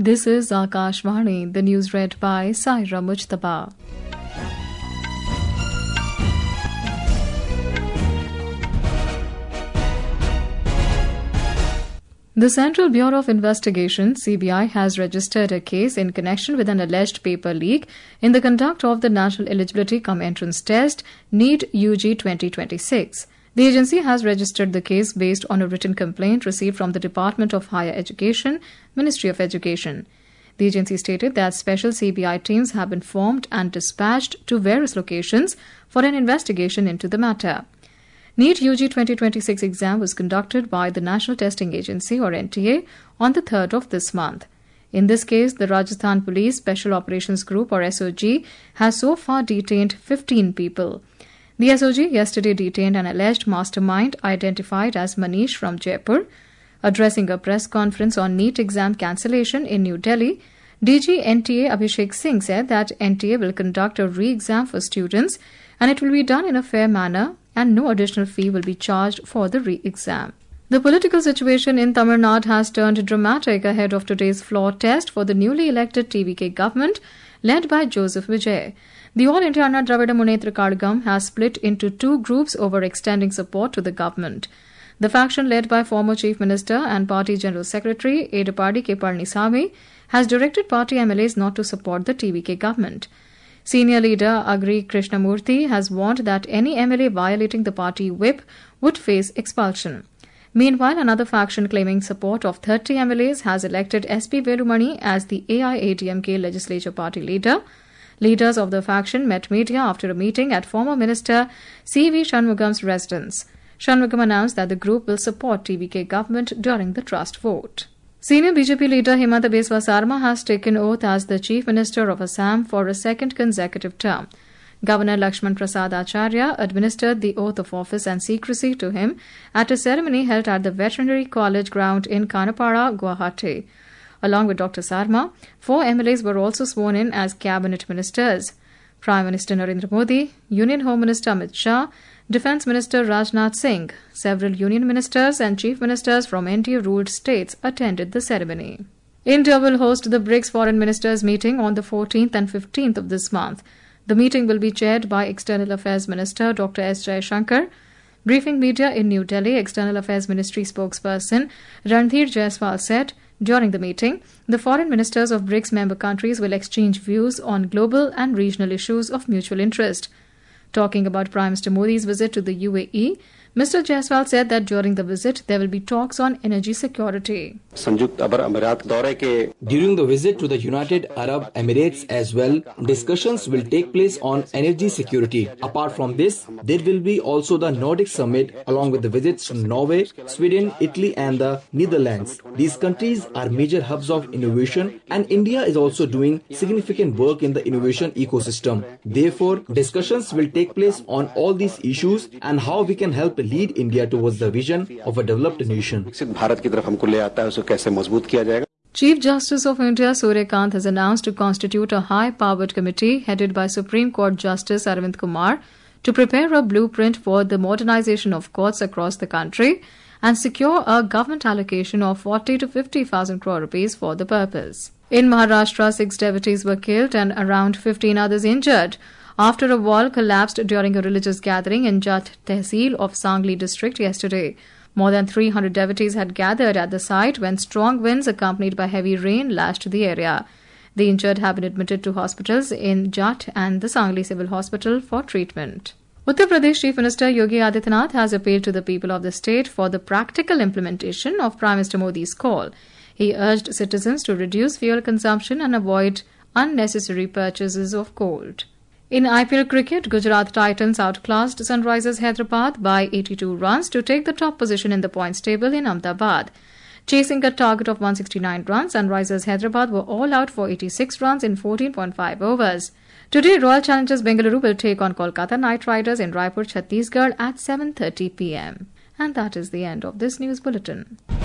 This is Akashvani, the news read by Saira Mujtaba. The Central Bureau of Investigation, CBI, has registered a case in connection with an alleged paper leak in the conduct of the National Eligibility Cum Entrance Test, NEET UG 2026. The agency has registered the case based on a written complaint received from the Department of Higher Education, Ministry of Education. The agency stated that special CBI teams have been formed and dispatched to various locations for an investigation into the matter. NEET UG 2026 exam was conducted by the National Testing Agency or NTA on the 3rd of this month. In this case, the Rajasthan Police Special Operations Group or SOG has so far detained 15 people. The SOG yesterday detained an alleged mastermind identified as Manish from Jaipur. Addressing a press conference on NEET exam cancellation in New Delhi, DG NTA Abhishek Singh said that NTA will conduct a re-exam for students and it will be done in a fair manner and no additional fee will be charged for the re-exam. The political situation in Tamil Nadu has turned dramatic ahead of today's floor test for the newly elected TVK government led by Joseph Vijay. The All India Anna Dravida Munnetra Kazhagam has split into two groups over extending support to the government. The faction led by former Chief Minister and Party General Secretary Edapadi K. Palaniswamy has directed party MLAs not to support the TVK government. Senior leader Agri Krishnamurthy has warned that any MLA violating the party whip would face expulsion. Meanwhile, another faction claiming support of 30 MLAs has elected SP Velumani as the AIADMK legislature party leader. Leaders of the faction met media after a meeting at former Minister C.V. Shanmugam's residence. Shanmugam announced that the group will support TVK government during the trust vote. Senior BJP leader Himanta Biswa Sarma has taken oath as the Chief Minister of Assam for a second consecutive term. Governor Lakshman Prasad Acharya administered the oath of office and secrecy to him at a ceremony held at the Veterinary College ground in Kanapara, Guwahati. Along with Dr. Sarma, 4 MLAs were also sworn in as cabinet ministers. Prime Minister Narendra Modi, Union Home Minister Amit Shah, Defence Minister Rajnath Singh, several union ministers and chief ministers from NDA-ruled states attended the ceremony. India will host the BRICS Foreign Ministers meeting on the 14th and 15th of this month. The meeting will be chaired by External Affairs Minister Dr. S. Jaishankar. Briefing media in New Delhi, External Affairs Ministry spokesperson Ranadhir Jaiswal said, during the meeting, the foreign ministers of BRICS member countries will exchange views on global and regional issues of mutual interest. Talking about Prime Minister Modi's visit to the UAE, Mr. Jaiswal said that during the visit, there will be talks on energy security. During the visit to the United Arab Emirates as well, discussions will take place on energy security. Apart from this, there will be also the Nordic Summit along with the visits to Norway, Sweden, Italy and the Netherlands. These countries are major hubs of innovation and India is also doing significant work in the innovation ecosystem. Therefore, discussions will take place on all these issues and how we can help lead India towards the vision of a developed nation. Chief Justice of India Surya Kant has announced to constitute a high-powered committee headed by Supreme Court Justice Arvind Kumar to prepare a blueprint for the modernization of courts across the country and secure a government allocation of 40 to 50,000 crore rupees for the purpose. In Maharashtra, 6 devotees were killed and around 15 others injured after a wall collapsed during a religious gathering in Jat Tehsil of Sangli district yesterday. More than 300 devotees had gathered at the site when strong winds accompanied by heavy rain lashed the area. The injured have been admitted to hospitals in Jat and the Sangli Civil Hospital for treatment. Uttar Pradesh Chief Minister Yogi Adityanath has appealed to the people of the state for the practical implementation of Prime Minister Modi's call. He urged citizens to reduce fuel consumption and avoid unnecessary purchases of gold. In IPL cricket, Gujarat Titans outclassed Sunrisers Hyderabad by 82 runs to take the top position in the points table in Ahmedabad. Chasing a target of 169 runs, Sunrisers Hyderabad were all out for 86 runs in 14.5 overs. Today, Royal Challengers Bengaluru will take on Kolkata Knight Riders in Raipur, Chhattisgarh at 7:30 p.m. And that is the end of this news bulletin.